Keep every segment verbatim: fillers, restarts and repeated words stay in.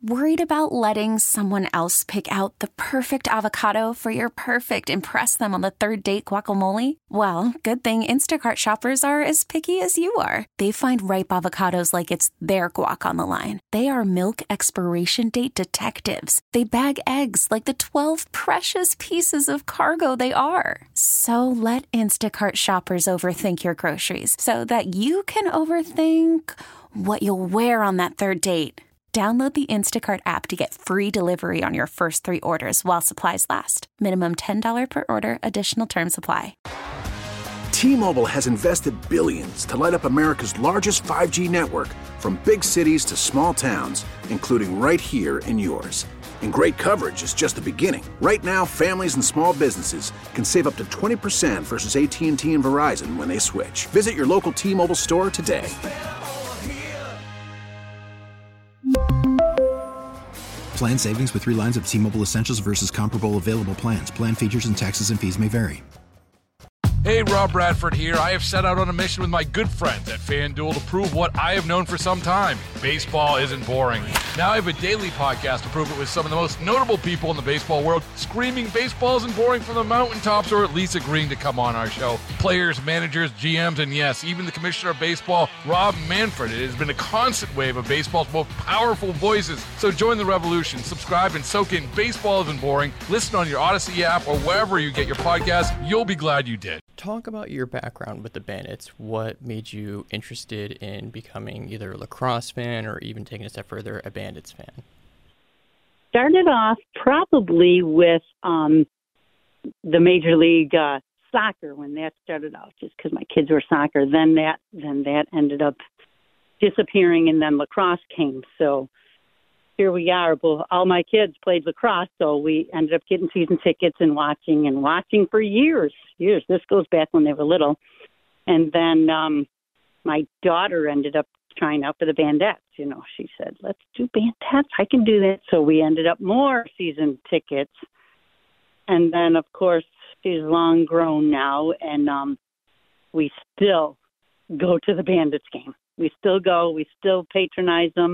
Worried about letting someone else pick out the perfect avocado for your perfect impress them on the third date guacamole? Well, good thing Instacart shoppers are as picky as you are. They find ripe avocados like it's their guac on the line. They are milk expiration date detectives. They bag eggs like the twelve precious pieces of cargo they are. So let Instacart shoppers overthink your groceries so that you can overthink what you'll wear on that third date. Download the Instacart app to get free delivery on your first three orders while supplies last. Minimum ten dollars per order. Additional terms apply. T-Mobile has invested billions to light up America's largest five G network, from big cities to small towns, including right here in yours. And great coverage is just the beginning. Right now, families and small businesses can save up to twenty percent versus A T and T and Verizon when they switch. Visit your local T-Mobile store today. Plan savings with three lines of T-Mobile Essentials versus comparable available plans. Plan features and taxes and fees may vary. Hey, Rob Bradford here. I have set out on a mission with my good friends at FanDuel to prove what I have known for some time. Baseball isn't boring. Now I have a daily podcast to prove it with some of the most notable people in the baseball world, screaming baseball isn't boring from the mountaintops, or at least agreeing to come on our show. Players, managers, G Ms, and yes, even the commissioner of baseball, Rob Manfred. It has been a constant wave of baseball's most powerful voices. So join the revolution. Subscribe and soak in Baseball Isn't Boring. Listen on your Odyssey app or wherever you get your podcast. You'll be glad you did. Talk about your background with the Bandits. What made you interested in becoming either a lacrosse fan or even taking a step further, a Bandits fan? Started off probably with um, the Major League uh, Soccer when that started out, just because my kids were soccer. Then that then that ended up disappearing, and then lacrosse came. So here we are. Well, all my kids played lacrosse, so we ended up getting season tickets and watching and watching for years. Years. This goes back when they were little. And then um, my daughter ended up trying out for the Bandettes. You know, she said, let's do Bandettes. I can do that. So we ended up more season tickets. And then, of course, she's long grown now, and um, we still go to the Bandits game. We still go. We still patronize them.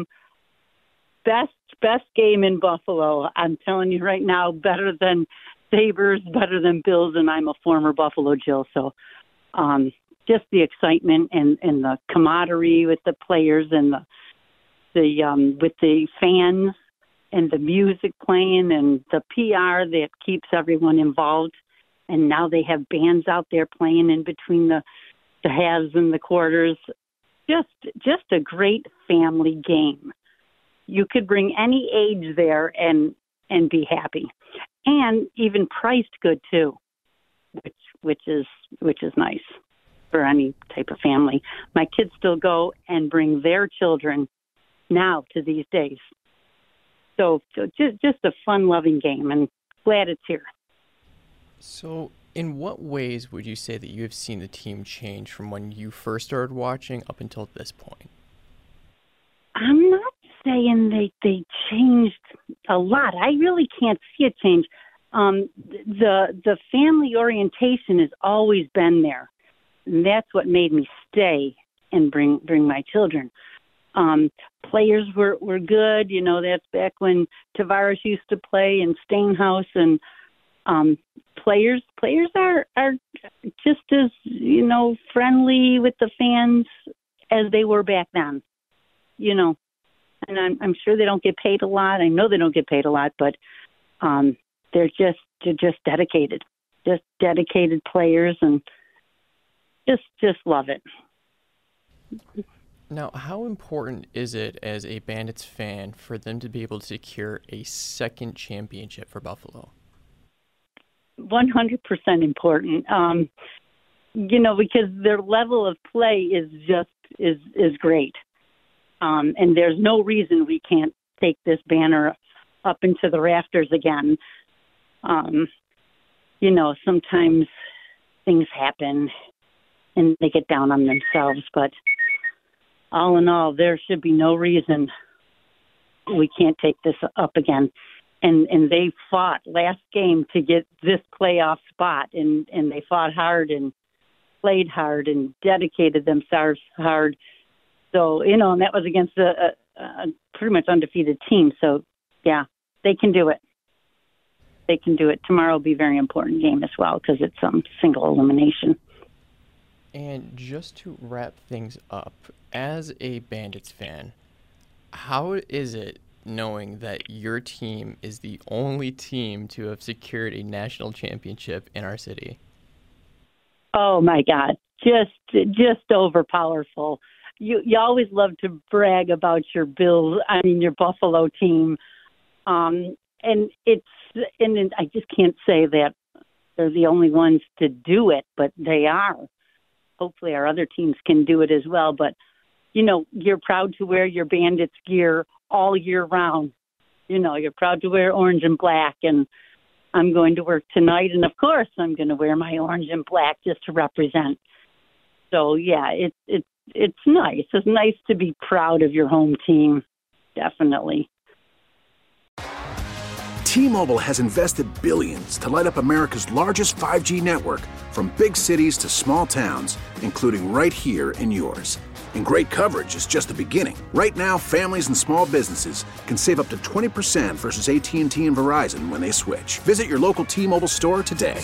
Best, best game in Buffalo. I'm telling you right now, better than Sabres, better than Bills, and I'm a former Buffalo Jill. So um, just the excitement and, and the camaraderie with the players and the the um, with the fans and the music playing and the P R that keeps everyone involved. And now they have bands out there playing in between the, the halves and the quarters. Just just a great family game. You could bring any age there and and be happy, and even priced good too, which which is which is nice for any type of family. My kids still go and bring their children now to these days. So, so just just a fun-loving game, and glad it's here. So, in what ways would you say that you have seen the team change from when you first started watching up until this point? I'm not saying they they changed a lot. I really can't see a change. Um, the the family orientation has always been there, and that's what made me stay and bring bring my children. Um, players were, were good. You know, that's back when Tavares used to play and Stainhouse, and um, players players are are just as, you know, friendly with the fans as they were back then. You know, and I'm, I'm sure they don't get paid a lot. I know they don't get paid a lot, but um, they're just they're just dedicated, just dedicated players, and just just love it. Now, how important is it as a Bandits fan for them to be able to secure a second championship for Buffalo? one hundred percent important. Um, you know, because their level of play is just is is great. Um, and there's no reason we can't take this banner up into the rafters again. Um, you know, sometimes things happen and they get down on themselves, but all in all, there should be no reason we can't take this up again. And and they fought last game to get this playoff spot, and, and they fought hard and played hard and dedicated themselves hard. So, you know, and that was against a, a pretty much undefeated team. So, yeah, they can do it. They can do it. Tomorrow will be a very important game as well because it's um, single elimination. And just to wrap things up, as a Bandits fan, how is it knowing that your team is the only team to have secured a national championship in our city? Oh, my God. Just just overpowerful. You you always love to brag about your Bills, I mean, your Buffalo team. Um, and it's, and I just can't say that they're the only ones to do it, but they are. Hopefully our other teams can do it as well. But, you know, you're proud to wear your Bandits gear all year round. You know, you're proud to wear orange and black. And I'm going to work tonight. And, of course, I'm going to wear my orange and black just to represent. So, yeah, it's it's it's nice. It's nice to be proud of your home team. Definitely. T-Mobile has invested billions to light up America's largest five G network, from big cities to small towns, including right here in yours. And great coverage is just the beginning. Right now, families and small businesses can save up to twenty percent versus A T and T and Verizon when they switch. Visit your local T-Mobile store today.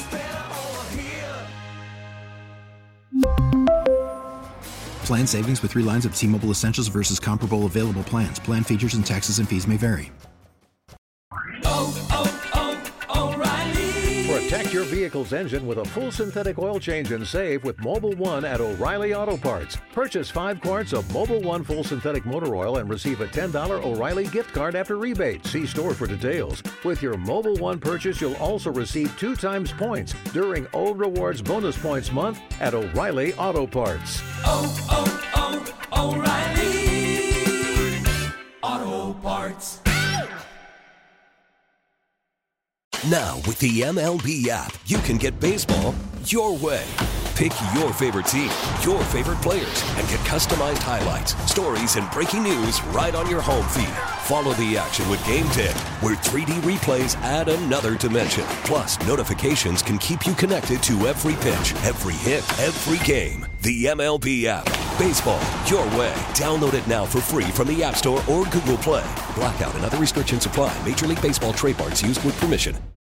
Plan savings with three lines of T-Mobile Essentials versus comparable available plans. Plan features and taxes and fees may vary. Oh, oh, oh, O'Reilly. Protect your vehicle's engine with a full synthetic oil change and save with Mobil one at O'Reilly Auto Parts. Purchase five quarts of Mobil one full synthetic motor oil and receive a ten dollars O'Reilly gift card after rebate. See store for details. With your Mobil one purchase, you'll also receive two times points during O Rewards Bonus Points Month at O'Reilly Auto Parts. Oh, oh, oh, O'Reilly Auto Parts. Now, with the M L B app, you can get baseball your way. Pick your favorite team, your favorite players, and get customized highlights, stories, and breaking news right on your home feed. Follow the action with Game ten, where three D replays add another dimension. Plus, notifications can keep you connected to every pitch, every hit, every game. The M L B app. Baseball your way. Download it now for free from the App Store or Google Play. Blackout and other restrictions apply. Major League Baseball trademarks used with permission.